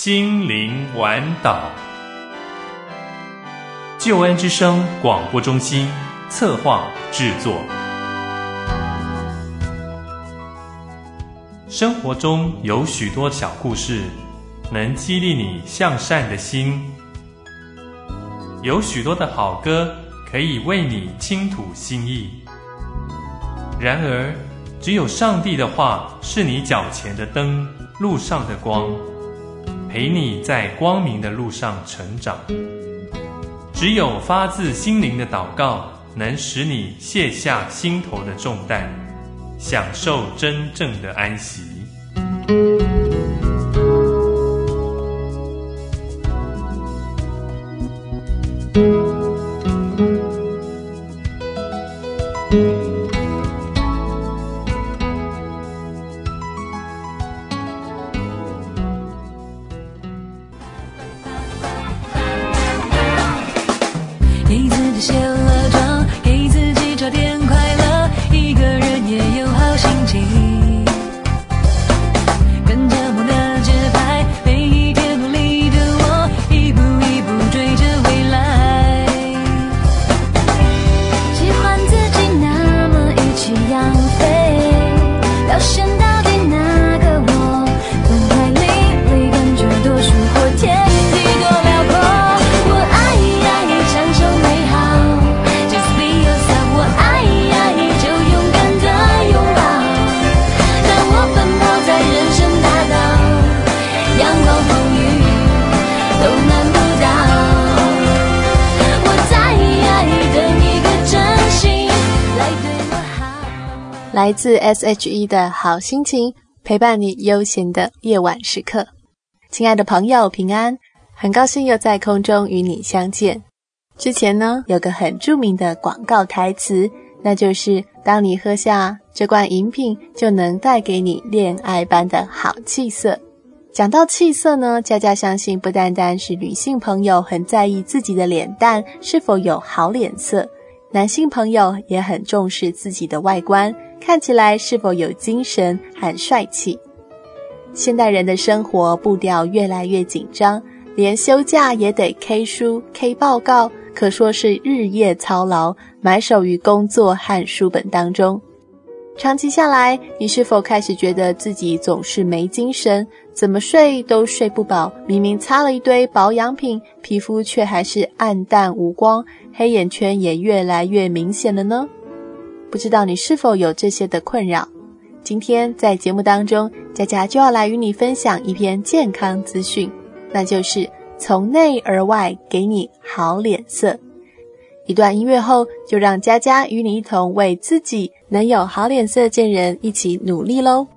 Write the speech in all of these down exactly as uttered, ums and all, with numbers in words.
心灵晚岛。救恩之声广播中心策划制作。生活中有许多小故事，能激励你向善的心。有许多的好歌，可以为你倾吐心意。然而，只有上帝的话是你脚前的灯，路上的光，陪你在光明的路上成长。只有发自心灵的祷告，能使你卸下心头的重担，享受真正的安息。 给自己卸了妆，给自己找点快乐，一个人也有好心情。跟着梦的节拍，每一天努力的我，一步一步追着未来。喜欢自己那么意气扬飞，表现到底那个我，动态淋漓，感觉多舒活，天地多辽阔。我爱爱享受美好 Just be yourself， 我爱爱就勇敢的拥抱，让我奔跑在人生大道，阳光风雨都难不倒。我在爱等一个真心来对我好。 来自 S H E 的好心情，陪伴你悠闲的夜晚时刻。亲爱的朋友，平安，很高兴又在空中与你相见。之前呢，有个很著名的广告台词，那就是当你喝下这罐饮品，就能带给你恋爱般的好气色。讲到气色呢，佳佳相信不单单是女性朋友很在意自己的脸蛋是否有好脸色，男性朋友也很重视自己的外观，看起来是否有精神和帅气。现代人的生活步调越来越紧张，连休假也得 K 书 K 报告，可说是日夜操劳，埋首于工作和书本当中。长期下来，你是否开始觉得自己总是没精神，怎么睡都睡不饱，明明擦了一堆保养品，皮肤却还是暗淡无光，黑眼圈也越来越明显了呢？不知道你是否有这些的困扰？今天在节目当中，佳佳就要来与你分享一篇健康资讯，那就是从内而外给你好脸色。一段音乐后，就让佳佳与你一同为自己能有好脸色见人一起努力咯。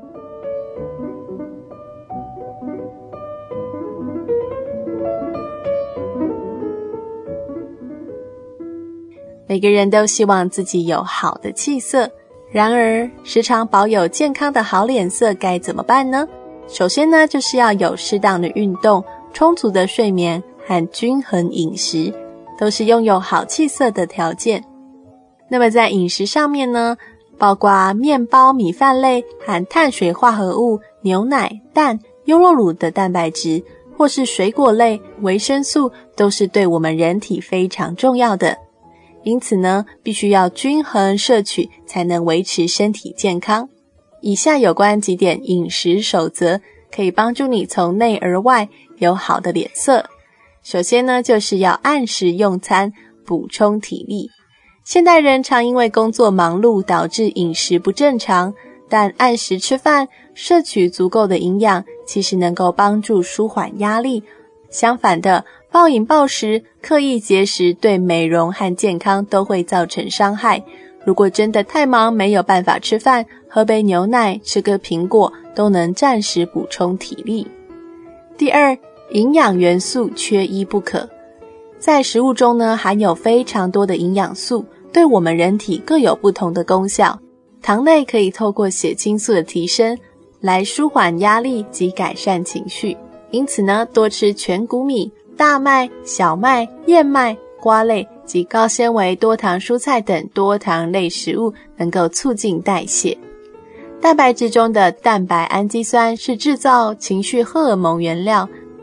每个人都希望自己有好的气色，然而时常保有健康的好脸色该怎么办呢？首先呢，就是要有适当的运动、充足的睡眠和均衡饮食，都是拥有好气色的条件。那么在饮食上面呢，包括面包、米饭类和碳水化合物、牛奶、蛋、优酪乳的蛋白质，或是水果类、维生素，都是对我们人体非常重要的。因此呢，必须要均衡摄取，才能维持身体健康。以下有关几点饮食守则，可以帮助你从内而外有好的脸色。首先呢，就是要按时用餐，补充体力。现代人常因为工作忙碌导致饮食不正常，但按时吃饭，摄取足够的营养，其实能够帮助舒缓压力。相反的，暴饮暴食、刻意节食对美容和健康都会造成伤害。如果真的太忙没有办法吃饭，喝杯牛奶、吃个苹果都能暂时补充体力。第二，营养元素缺一不可。在食物中呢，含有非常多的营养素，对我们人体各有不同的功效。糖类可以透过血清素的提升来舒缓压力及改善情绪，因此呢，多吃全谷米、大麦、小麦、燕麦、瓜类及高纤维多糖蔬菜等多糖类食物，能够促进代谢。蛋白质中的蛋白氨基酸是制造情绪荷尔蒙原料，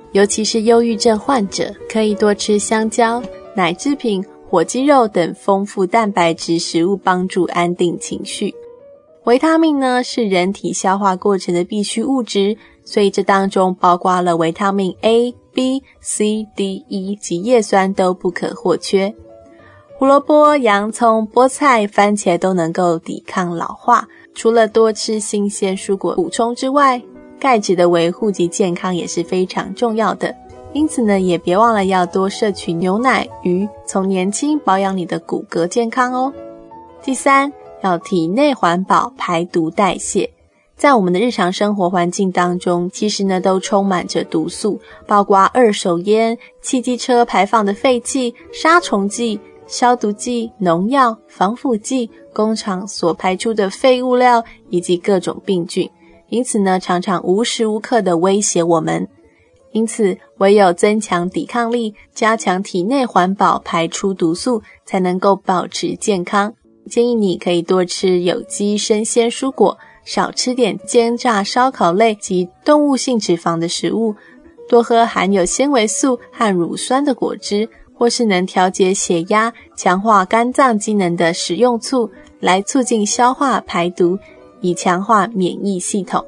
尤其是忧郁症患者，可以多吃香蕉、奶制品、火鸡肉等丰富蛋白质食物，帮助安定情绪。维他命呢，是人体消化过程的必需物质，所以这当中包括了维他命 A、B、C、D、E 及叶酸都不可或缺。胡萝卜、洋葱、菠菜、番茄都能够抵抗老化。除了多吃新鲜蔬果补充之外，钙质的维护及健康也是非常重要的。因此呢，也别忘了要多摄取牛奶、鱼，从年轻保养你的骨骼健康哦。第三，要体内环保，排毒代谢。在我们的日常生活环境当中，其实呢都充满着毒素，包括二手烟、汽机车排放的废气、杀虫剂、消毒剂、农药、防腐剂、工厂所排出的废物料以及各种病菌，因此呢常常无时无刻的威胁我们。因此唯有增强抵抗力，加强体内环保，排出毒素，才能够保持健康。建议你可以多吃有机生鲜蔬果，少吃点煎炸烧烤类及动物性脂肪的食物，多喝含有纤维素和乳酸的果汁，或是能调节血压、强化肝脏机能的食用醋，来促进消化排毒，以强化免疫系统。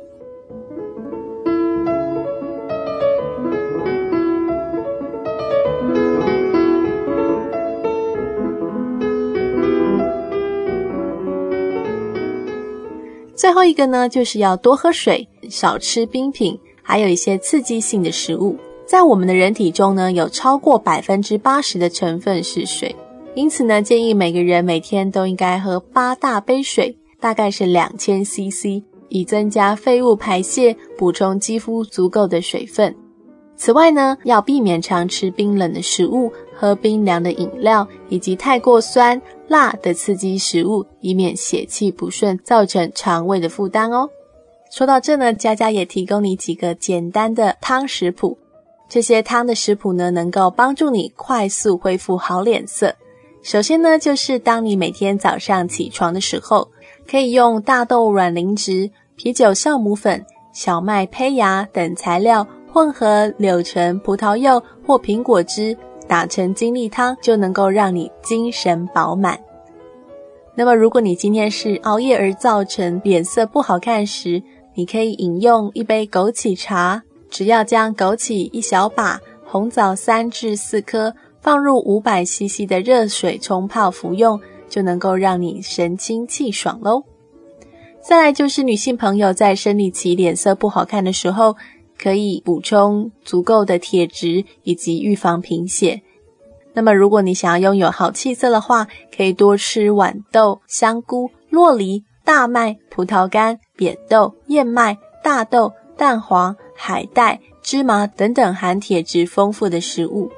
最后一个呢，就是要多喝水，少吃冰品，还有一些刺激性的食物。在我们的人体中呢，有超过 百分之八十 的成分是水，因此呢，建议每个人每天都应该喝八大杯水，大概是 两千 C C， 以增加废物排泄，补充肌肤足够的水分。此外呢，要避免常吃冰冷的食物，喝冰凉的饮料，以及太过酸、辣的刺激食物，以免血气不顺，造成肠胃的负担哦。说到这呢，佳佳也提供你几个简单的汤食谱。这些汤的食谱呢，能够帮助你快速恢复好脸色。首先呢，就是当你每天早上起床的时候，可以用大豆卵磷脂、啤酒酵母粉、小麦胚芽等材料混合柳橙、葡萄柚或苹果汁，打成精力汤，就能够让你精神饱满。那么如果你今天是熬夜而造成脸色不好看时，你可以饮用一杯枸杞茶，只要将枸杞一小把、红枣三至四颗放入 五百 C C 的热水冲泡服用，就能够让你神清气爽咯。再来就是女性朋友在生理期脸色不好看的时候，可以补充足够的铁质以及预防贫血。那么如果你想要拥有好气色的话，可以多吃豌豆、香菇、酪梨、大麦、葡萄干、扁豆、燕麦、大豆、蛋黄、海带、芝麻等等含铁质丰富的食物。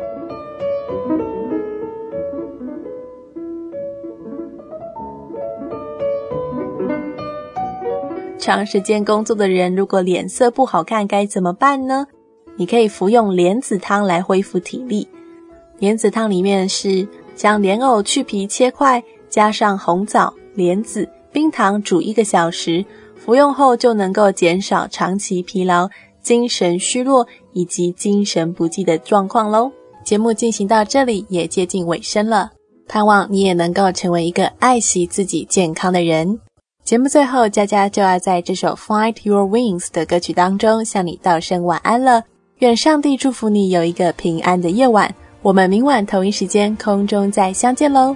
长时间工作的人，如果脸色不好看该怎么办呢？你可以服用莲子汤来恢复体力。莲子汤里面是将莲藕去皮切块，加上红枣、莲子、冰糖煮一个小时，服用后就能够减少长期疲劳、精神虚弱以及精神不济的状况咯。节目进行到这里也接近尾声了，盼望你也能够成为一个爱惜自己健康的人。节目最后，佳佳就要在这首 Find Your Wings 的歌曲当中向你道声晚安了。愿上帝祝福你有一个平安的夜晚，我们明晚同一时间空中再相见咯。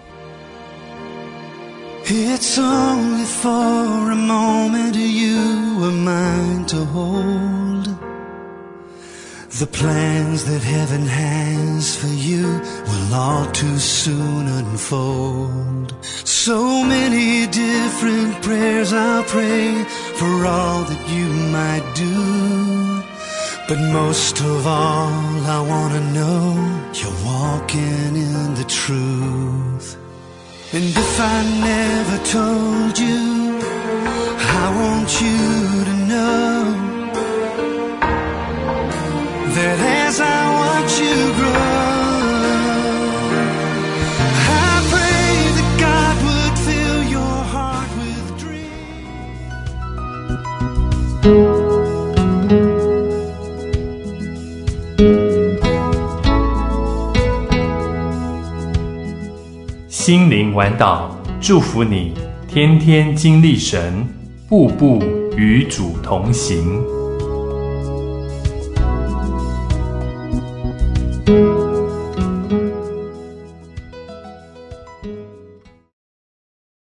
It's only for a moment you were mine to hold. The plans that heaven has for you will all too soon unfold. So many different prayers I'll pray for all that you might do. But most of all, I want to know you're walking in the truth. And if I never told you, I want you to know that as I watch you grow, I pray that God would fill your heart with dreams. 心灵玩岛祝福你天天经历神，步步与主同行。